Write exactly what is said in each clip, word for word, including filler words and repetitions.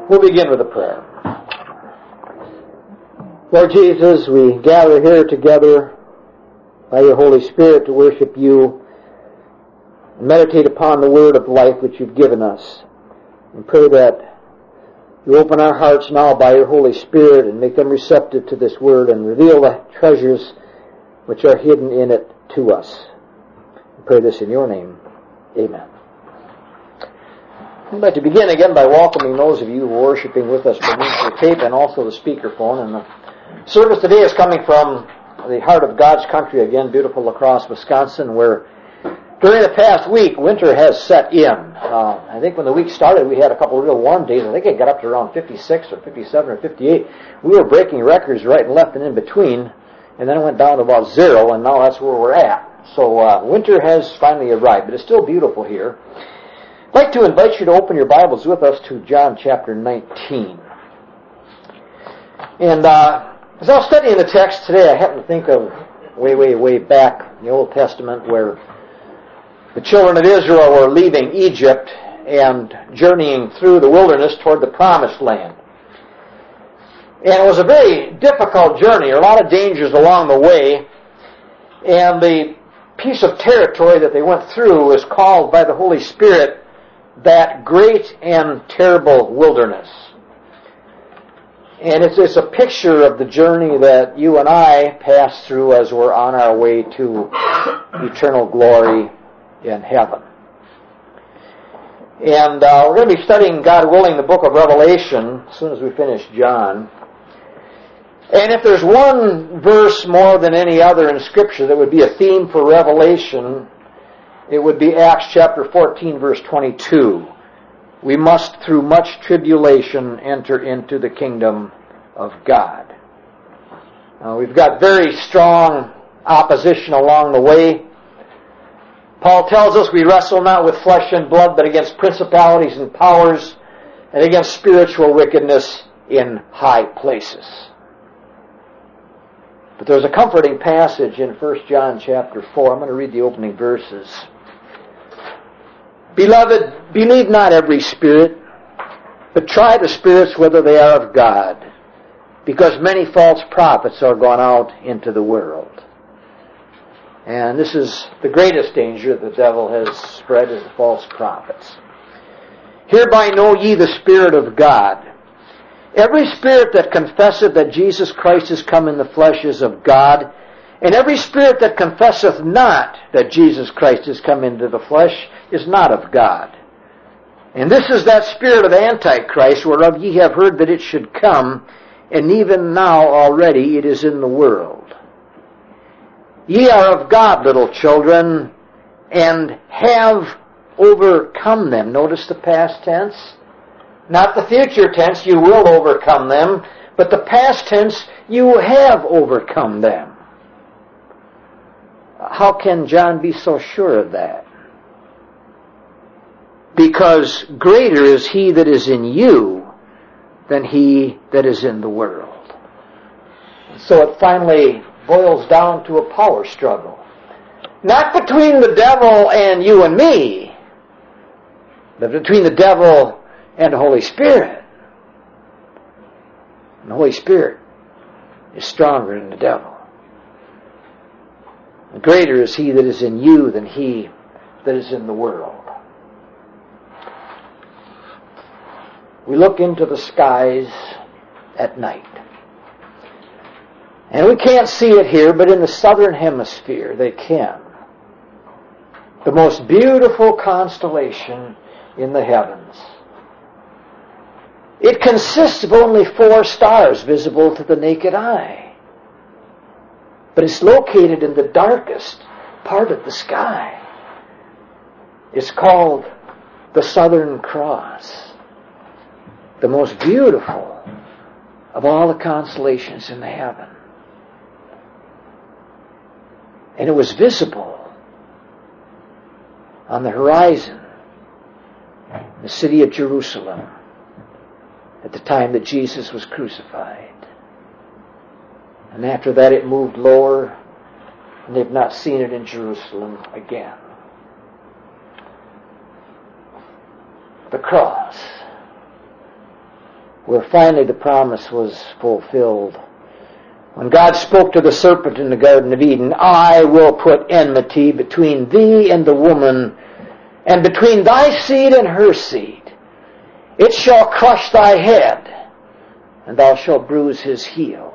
We'll begin with a prayer. Lord Jesus, we gather here together by your Holy Spirit to worship you and meditate upon the word of life which you've given us. And pray that you open our hearts now by your Holy Spirit and make them receptive to this word and reveal the treasures which are hidden in it to us. I pray this in your name. Amen. I'd like to begin again by welcoming those of you who are worshiping with us beneath the tape and also the speakerphone. And the service today is coming from the heart of God's country again, beautiful La Crosse, Wisconsin, where during the past week, winter has set in. Uh, I think when the week started, we had a couple of real warm days. I think it got up to around fifty-six or fifty-seven or fifty-eight. We were breaking records right and left and in between, and then it went down to about zero, and now that's where we're at. So uh, winter has finally arrived, but it's still beautiful here. I'd like to invite you to open your Bibles with us to John chapter nineteen. And uh, as I was studying the text today, I happened to think of way, way, way back in the Old Testament where the children of Israel were leaving Egypt and journeying through the wilderness toward the Promised Land. And it was a very difficult journey, a lot of dangers along the way, and the piece of territory that they went through is called by the Holy Spirit that great and terrible wilderness. And it's, it's a picture of the journey that you and I pass through as we're on our way to eternal glory in heaven. And uh, we're going to be studying, God willing, the book of Revelation as soon as we finish John. And if there's one verse more than any other in Scripture that would be a theme for Revelation, it would be Acts chapter fourteen, verse twenty-two. We must, through much tribulation, enter into the kingdom of God. Now, we've got very strong opposition along the way. Paul tells us we wrestle not with flesh and blood, but against principalities and powers, and against spiritual wickedness in high places. But there's a comforting passage in First John chapter four. I'm going to read the opening verses. Beloved, believe not every spirit, but try the spirits whether they are of God, because many false prophets are gone out into the world. And this is the greatest danger the devil has spread, is the false prophets. Hereby know ye the Spirit of God. Every spirit that confesseth that Jesus Christ is come in the flesh is of God, and every spirit that confesseth not that Jesus Christ is come into the flesh is not of God. And this is that spirit of Antichrist, whereof ye have heard that it should come, and even now already it is in the world. Ye are of God, little children, and have overcome them. Notice the past tense. Not the future tense, you will overcome them, but the past tense, you have overcome them. How can John be so sure of that? Because greater is he that is in you than he that is in the world. So it finally boils down to a power struggle. Not between the devil and you and me, but between the devil and the Holy Spirit. And the Holy Spirit is stronger than the devil. And greater is he that is in you than he that is in the world. We look into the skies at night. And we can't see it here, but in the southern hemisphere they can. The most beautiful constellation in the heavens. It consists of only four stars visible to the naked eye. But it's located in the darkest part of the sky. It's called the Southern Cross. The most beautiful of all the constellations in the heaven. And it was visible on the horizon, the city of Jerusalem, at the time that Jesus was crucified. And after that it moved lower, and they've not seen it in Jerusalem again. The cross. where finally the promise was fulfilled. When God spoke to the serpent in the Garden of Eden, I will put enmity between thee and the woman, and between thy seed and her seed. It shall crush thy head, and thou shalt bruise his heel.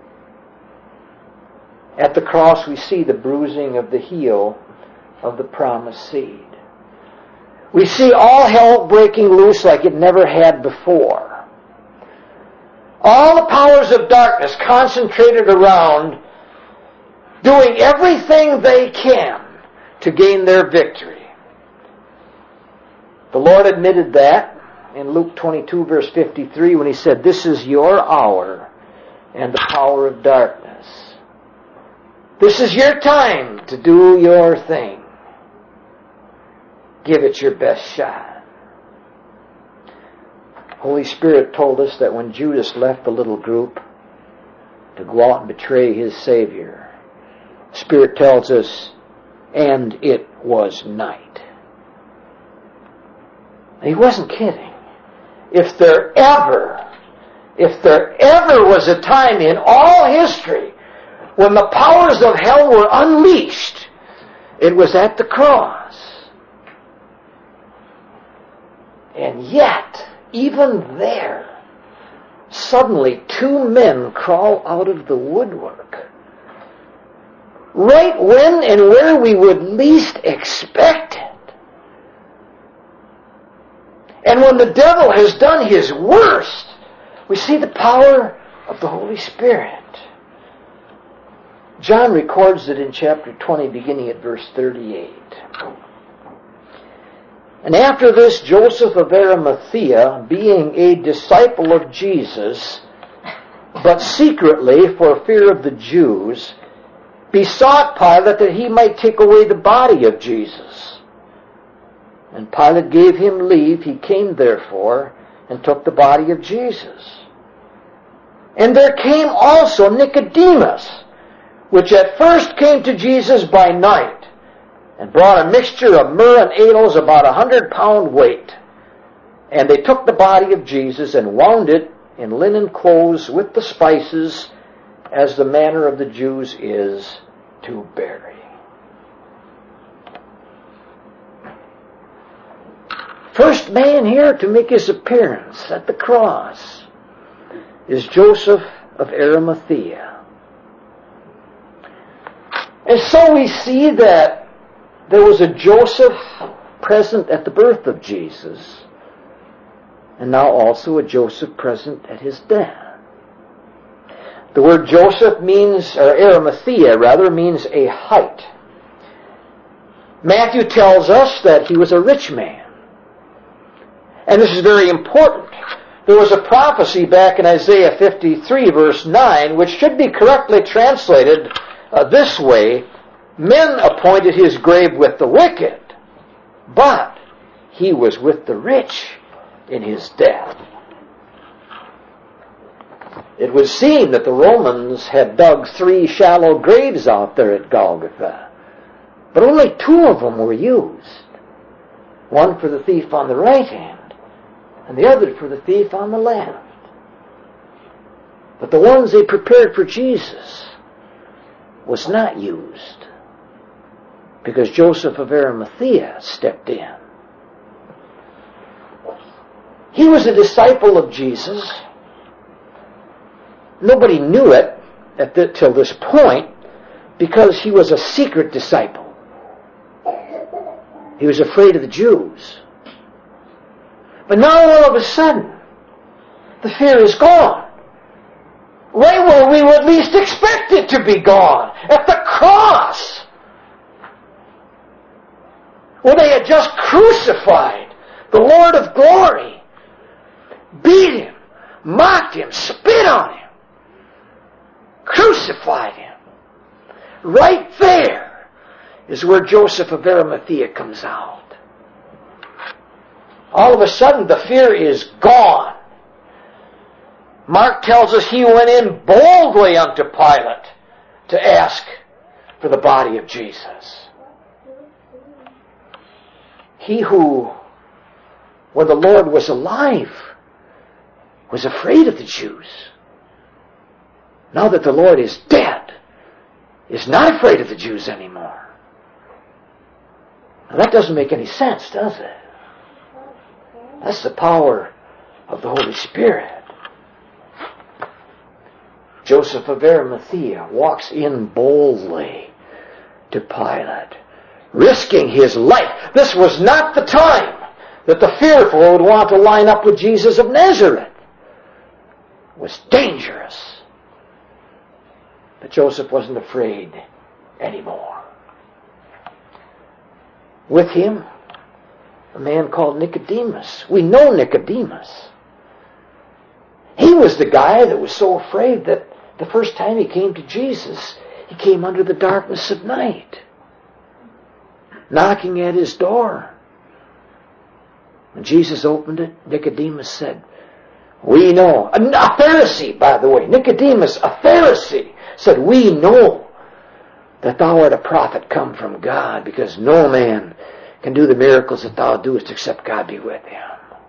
At the cross we see the bruising of the heel of the promised seed. We see all hell breaking loose like it never had before. All the powers of darkness concentrated around doing everything they can to gain their victory. The Lord admitted that in Luke twenty-two, verse fifty-three, when he said, this is your hour and the power of darkness. This is your time to do your thing. Give it your best shot. Holy Spirit told us that when Judas left the little group to go out and betray his Savior, Spirit tells us, and it was night. He wasn't kidding. If there ever, if there ever was a time in all history when the powers of hell were unleashed, it was at the cross. And yet, even there, suddenly two men crawl out of the woodwork. Right when and where we would least expect it. And when the devil has done his worst, we see the power of the Holy Spirit. John records it in chapter twenty, beginning at verse thirty-eight. And after this, Joseph of Arimathea, being a disciple of Jesus, but secretly for fear of the Jews, besought Pilate that he might take away the body of Jesus. And Pilate gave him leave. He came therefore and took the body of Jesus. And there came also Nicodemus, which at first came to Jesus by night, and brought a mixture of myrrh and aloes about a hundred pound weight. And they took the body of Jesus and wound it in linen clothes with the spices, as the manner of the Jews is to bury. First man here to make his appearance at the cross is Joseph of Arimathea. And so we see that there was a Joseph present at the birth of Jesus, and now also a Joseph present at his death. The word Joseph means, or Arimathea rather, means a height. Matthew tells us that he was a rich man. And this is very important. There was a prophecy back in Isaiah fifty-three, verse nine, which should be correctly translated uh, this way: men appointed his grave with the wicked, but he was with the rich in his death. It would seem that the Romans had dug three shallow graves out there at Golgotha, but only two of them were used. One for the thief on the right hand, and the other for the thief on the left. But the ones they prepared for Jesus was not used, because Joseph of Arimathea stepped in. He was a disciple of Jesus. Nobody knew it at the, till this point, because he was a secret disciple. He was afraid of the Jews. But now all of a sudden, the fear is gone. Right where we would least expect it to be gone. At the cross. Where they had just crucified the Lord of glory. Beat him. Mocked him. Spit on him. Crucified him. Right there is where Joseph of Arimathea comes out. All of a sudden the fear is gone. Mark tells us he went in boldly unto Pilate to ask for the body of Jesus. He who, when the Lord was alive, was afraid of the Jews. Now that the Lord is dead, is not afraid of the Jews anymore. Now that doesn't make any sense, does it? That's the power of the Holy Spirit. Joseph of Arimathea walks in boldly to Pilate, risking his life. This was not the time that the fearful would want to line up with Jesus of Nazareth. It was dangerous. But Joseph wasn't afraid anymore. With him, a man called Nicodemus. We know Nicodemus. He was the guy that was so afraid that the first time he came to Jesus, he came under the darkness of night, knocking at his door. When Jesus opened it, Nicodemus said, we know, a Pharisee, by the way, Nicodemus, a Pharisee, said, we know that thou art a prophet come from God, because no man can do the miracles that thou doest except God be with him.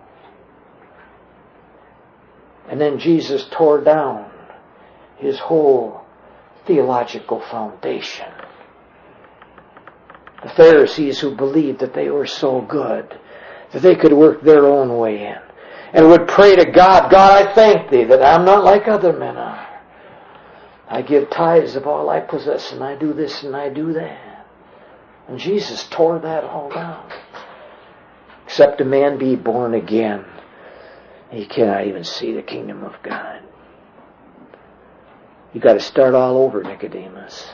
And then Jesus tore down his whole theological foundation. The Pharisees who believed that they were so good that they could work their own way in and would pray to God, God, I thank thee that I'm not like other men are. I give tithes of all I possess, and I do this and I do that. And Jesus tore that all down. Except a man be born again, he cannot even see the kingdom of God. You got to start all over, Nicodemus.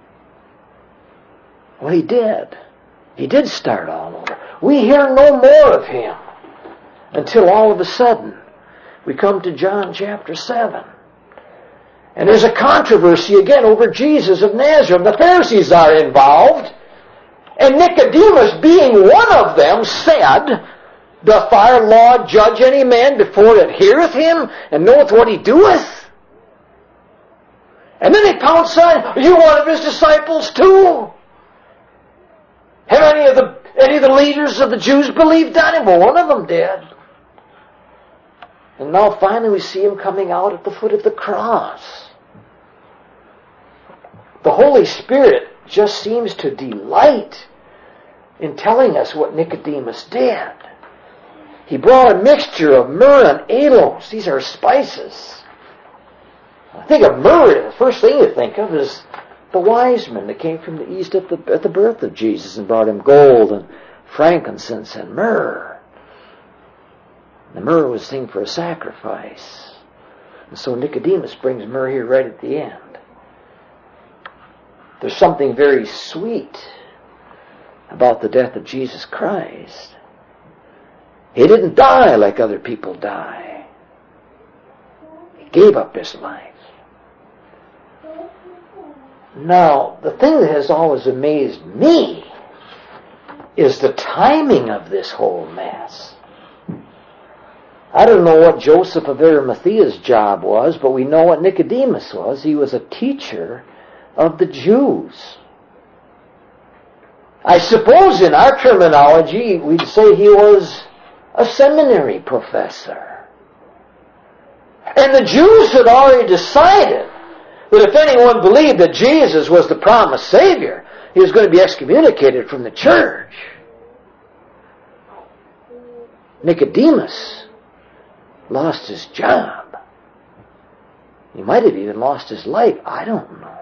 Well, he did. He did start all over. We hear no more of him until all of a sudden we come to John chapter seven. And there's a controversy again over Jesus of Nazareth. The Pharisees are involved. And Nicodemus, being one of them, said, doth our law judge any man before it heareth him, and knoweth what he doeth? And then they pounce on, are you one of his disciples too? Have any of the any of the leaders of the Jews believed on him? Well, one of them did. And now finally we see him coming out at the foot of the cross. The Holy Spirit just seems to delight in telling us what Nicodemus did. He brought a mixture of myrrh and aloes. These are spices. I think of myrrh, the first thing you think of is the wise men that came from the east at the, at the birth of Jesus and brought him gold and frankincense and myrrh. The myrrh was thing for a sacrifice. And so Nicodemus brings myrrh here right at the end. There's something very sweet about the death of Jesus Christ. He didn't die like other people die. He gave up his life. Now, the thing that has always amazed me is the timing of this whole mess. I don't know what Joseph of Arimathea's job was, but we know what Nicodemus was. He was a teacher of the Jews. I suppose in our terminology, we'd say he was a seminary professor. And the Jews had already decided that if anyone believed that Jesus was the promised Savior, he was going to be excommunicated from the church. Nicodemus lost his job. He might have even lost his life. I don't know.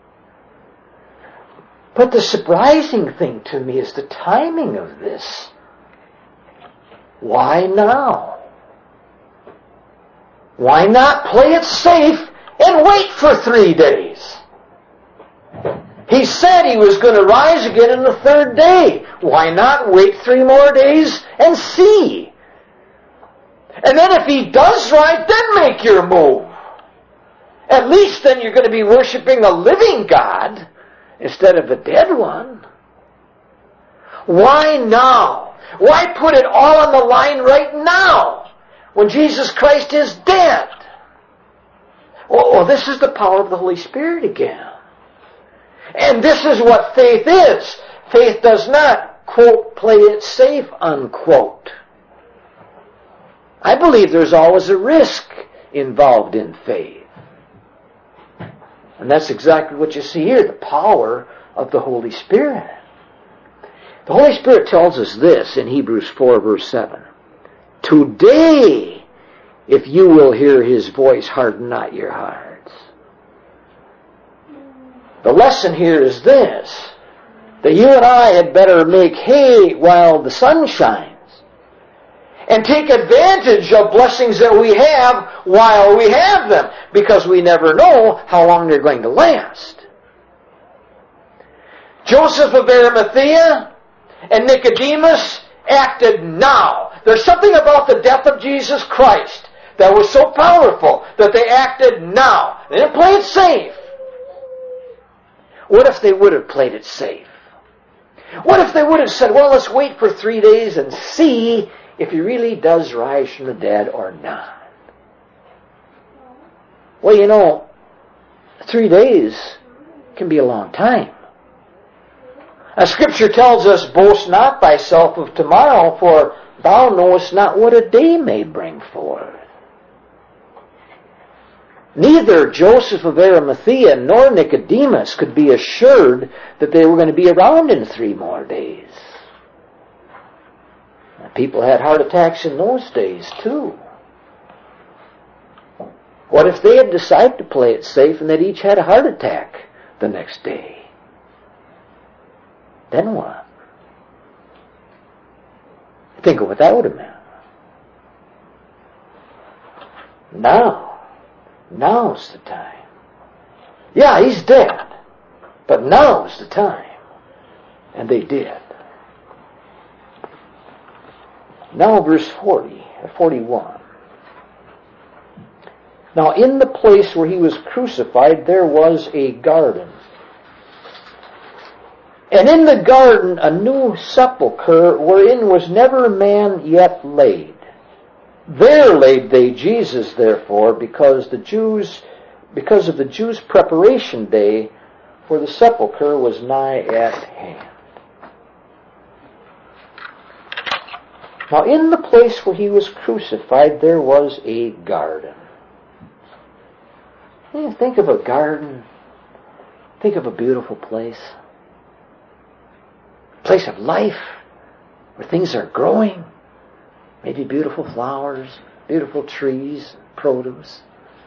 But the surprising thing to me is the timing of this. Why now? Why not play it safe and wait for three days? He said he was going to rise again on the third day. Why not wait three more days and see? And then if he does rise, then make your move. At least then you're going to be worshiping a living God instead of a dead one. Why now? Why put it all on the line right now when Jesus Christ is dead? Well, well, this is the power of the Holy Spirit again. And this is what faith is. Faith does not, quote, play it safe, unquote. I believe there's always a risk involved in faith. And that's exactly what you see here, the power of the Holy Spirit. The Holy Spirit tells us this in Hebrews four, verse seven. Today, if you will hear His voice, harden not your hearts. The lesson here is this, that you and I had better make hay while the sun shines, and take advantage of blessings that we have while we have them, because we never know how long they're going to last. Joseph of Arimathea and Nicodemus acted now. There's something about the death of Jesus Christ that was so powerful that they acted now. They didn't play it safe. What if they would have played it safe? What if they would have said, well, let's wait for three days and see if He really does rise from the dead or not? Well, you know, three days can be a long time. Now, Scripture tells us, boast not thyself of tomorrow, for thou knowest not what a day may bring forth. Neither Joseph of Arimathea nor Nicodemus could be assured that they were going to be around in three more days. People had heart attacks in those days, too. What if they had decided to play it safe and they'd each had a heart attack the next day? Then what? Think of what that would have meant. Now, now's the time. Yeah, he's dead, but now's the time. And they did. Now verse forty, forty-one. Now in the place where He was crucified there was a garden. And in the garden a new sepulchre wherein was never man yet laid. There laid they Jesus therefore, because the Jews, because of the Jews' preparation day, for the sepulchre was nigh at hand. Now in the place where He was crucified there was a garden. You think of a garden, think of a beautiful place. A place of life, where things are growing. Maybe beautiful flowers, beautiful trees, produce.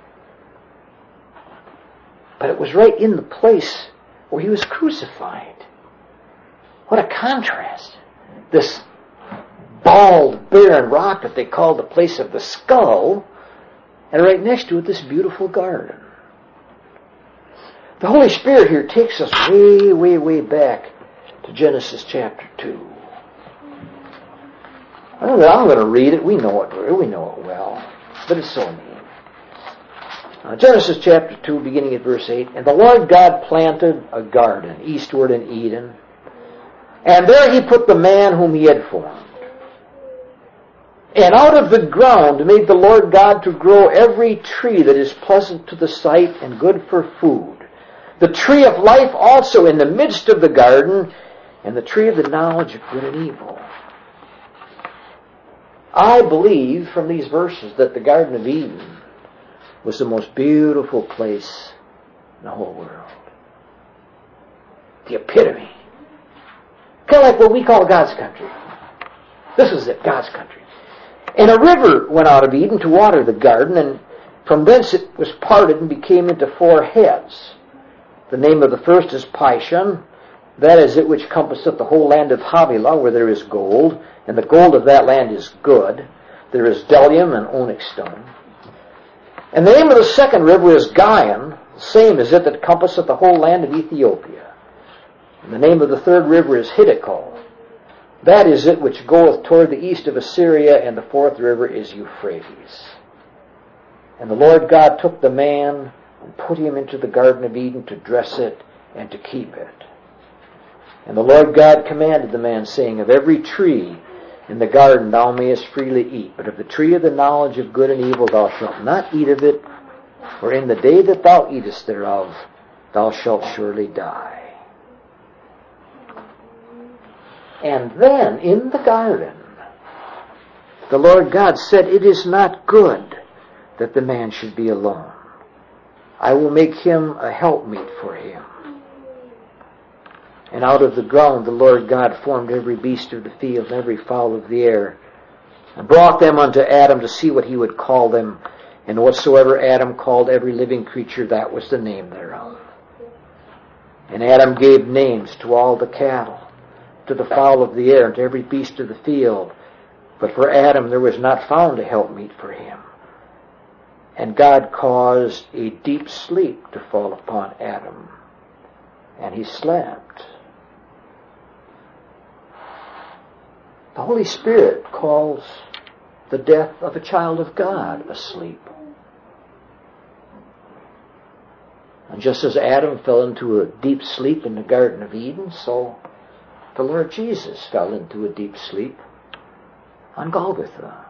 But it was right in the place where He was crucified. What a contrast. This bald, barren rock that they called the place of the skull, and right next to it this beautiful garden. The Holy Spirit here takes us way, way, way back to Genesis chapter two. I don't know, I'm going to read it. We know it. We know it well, but it's so neat. Uh, Genesis chapter two, beginning at verse eight. And the Lord God planted a garden eastward in Eden, and there He put the man whom He had formed. And out of the ground made the Lord God to grow every tree that is pleasant to the sight and good for food. The tree of life also in the midst of the garden, and the tree of the knowledge of good and evil. I believe from these verses that the Garden of Eden was the most beautiful place in the whole world. The epitome. Kind of like what we call God's country. This is it, God's country. And a river went out of Eden to water the garden, and from thence it was parted and became into four heads. The name of the first is Pishon. That is it which compasseth the whole land of Havilah, where there is gold, and the gold of that land is good. There is bdellium and onyx stone. And the name of the second river is Gihon, the same is it that compasseth the whole land of Ethiopia. And the name of the third river is Hiddekel. That is it which goeth toward the east of Assyria, and the fourth river is Euphrates. And the Lord God took the man and put him into the Garden of Eden to dress it and to keep it. And the Lord God commanded the man, saying, Of every tree in the garden thou mayest freely eat, but of the tree of the knowledge of good and evil thou shalt not eat of it, for in the day that thou eatest thereof thou shalt surely die. And then in the garden the Lord God said, It is not good that the man should be alone. I will make him a helpmeet for him. And out of the ground the Lord God formed every beast of the field and every fowl of the air, and brought them unto Adam to see what he would call them. And whatsoever Adam called every living creature, that was the name thereof. And Adam gave names to all the cattle, to the fowl of the air, and to every beast of the field. But for Adam there was not found a helpmeet for him. And God caused a deep sleep to fall upon Adam, and he slept. The Holy Spirit calls the death of a child of God asleep. And just as Adam fell into a deep sleep in the Garden of Eden, so the Lord Jesus fell into a deep sleep on Golgotha.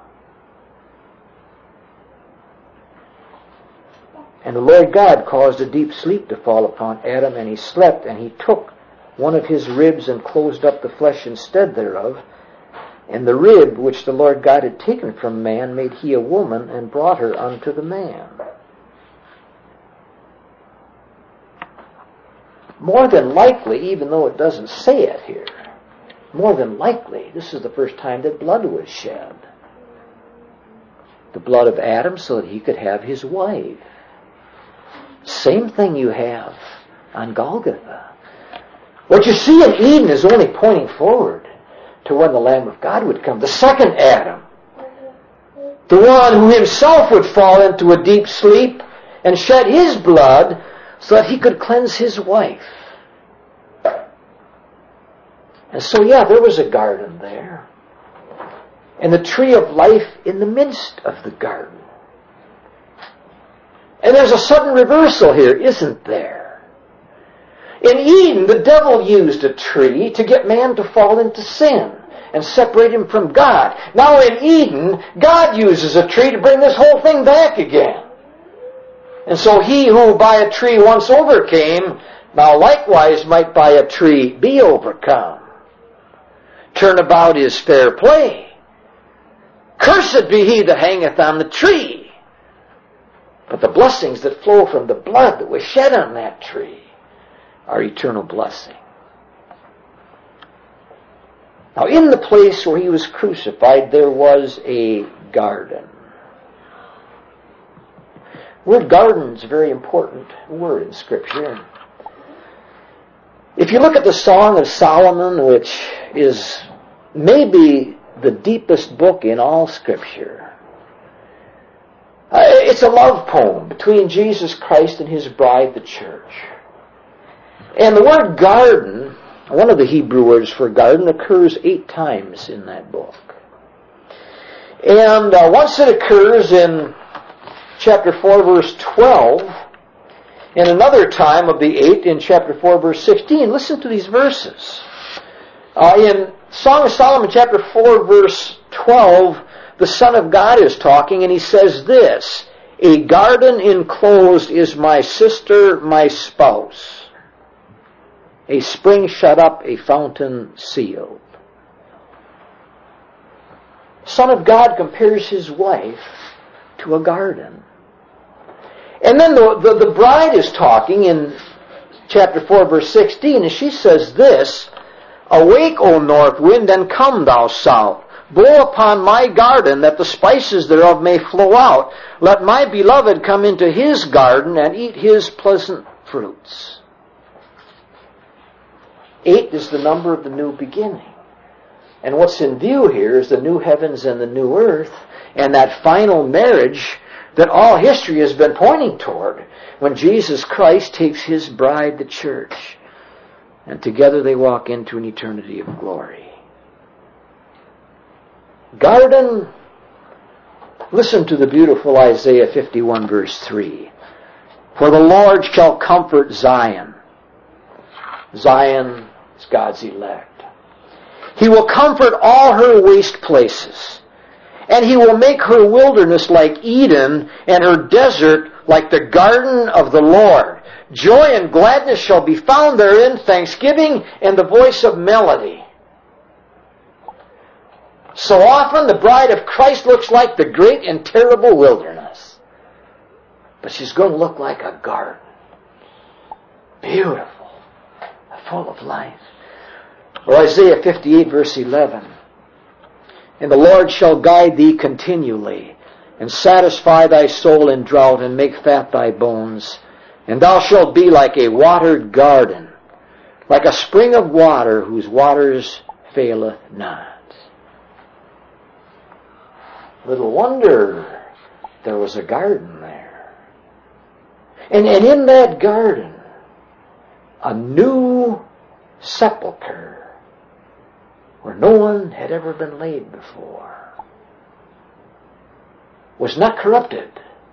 And the Lord God caused a deep sleep to fall upon Adam, and he slept, and he took one of his ribs and closed up the flesh instead thereof. And the rib which the Lord God had taken from man made he a woman, and brought her unto the man. More than likely, even though it doesn't say it here, more than likely, this is the first time that blood was shed. The blood of Adam so that he could have his wife. Same thing you have on Golgotha. What you see in Eden is only pointing forward to when the Lamb of God would come, the second Adam. The one who himself would fall into a deep sleep and shed his blood so that he could cleanse his wife. And so, yeah, there was a garden there. And the tree of life in the midst of the garden. And there's a sudden reversal here, isn't there? In Eden, the devil used a tree to get man to fall into sin and separate him from God. Now in Eden, God uses a tree to bring this whole thing back again. And so he who by a tree once overcame, now likewise might by a tree be overcome. Turnabout is fair play. Cursed be he that hangeth on the tree. But the blessings that flow from the blood that was shed on that tree are eternal blessing. Now in the place where he was crucified, there was a garden. The word garden is a very important word in Scripture. If you look at the Song of Solomon, which is maybe the deepest book in all Scripture, uh, it's a love poem between Jesus Christ and his bride, the church. And the word garden, one of the Hebrew words for garden, occurs eight times in that book. And uh, once it occurs in chapter four, verse twelve, and another time of the eight in chapter four, verse sixteen. Listen to these verses. Uh, in Song of Solomon, chapter four, verse twelve, the Son of God is talking, and he says this: "A garden enclosed is my sister, my spouse. A spring shut up, a fountain sealed." Son of God compares his wife to a garden. And then the, the, the bride is talking in chapter four, verse sixteen, and she says this: "Awake, O north wind, and come, thou south. Blow upon my garden, that the spices thereof may flow out. Let my beloved come into his garden, and eat his pleasant fruits." Eight is the number of the new beginning. And what's in view here is the new heavens and the new earth, and that final marriage that all history has been pointing toward, when Jesus Christ takes his bride, the church, and together they walk into an eternity of glory. Garden, listen to the beautiful Isaiah fifty-one, verse three. "For the Lord shall comfort Zion." Zion is God's elect. "He will comfort all her waste places. And he will make her wilderness like Eden, and her desert like the garden of the Lord. Joy and gladness shall be found therein, thanksgiving and the voice of melody." So often the bride of Christ looks like the great and terrible wilderness. but she's going to look like a garden. Beautiful, full of life. Or Isaiah fifty-eight, verse eleven. And the Lord shall guide thee continually, and satisfy thy soul in drought, and make fat thy bones. And thou shalt be like a watered garden, like a spring of water whose waters faileth not. Little wonder there was a garden there. And, and in that garden, a new sepulchre where no one had ever been laid before, was not corrupted,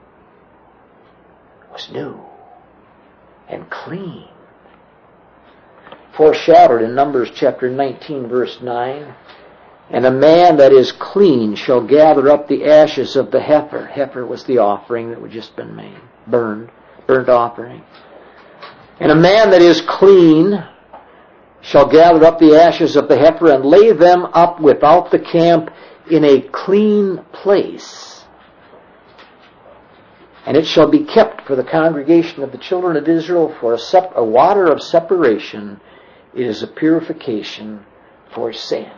was new and clean. Foreshadowed in Numbers chapter nineteen, verse nine, and a man that is clean shall gather up the ashes of the heifer. Heifer was the offering that had just been made, burned, burnt offering. And a man that is clean shall gather up the ashes of the heifer and lay them up without the camp in a clean place. And it shall be kept for the congregation of the children of Israel for a, sep- a water of separation. It is a purification for sin.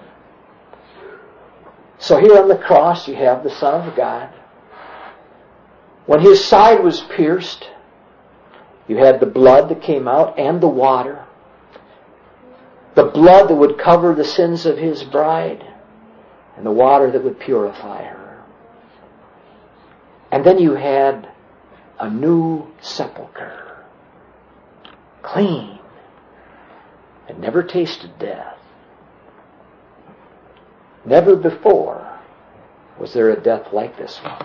So here on the cross you have the Son of God. When his side was pierced, you had the blood that came out and the water. The blood that would cover the sins of his bride, and the water that would purify her. And then you had a new sepulchre, clean, and never tasted death. Never before was there a death like this one.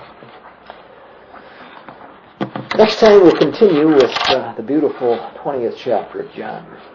Next time we'll continue with uh, the beautiful twentieth chapter of John.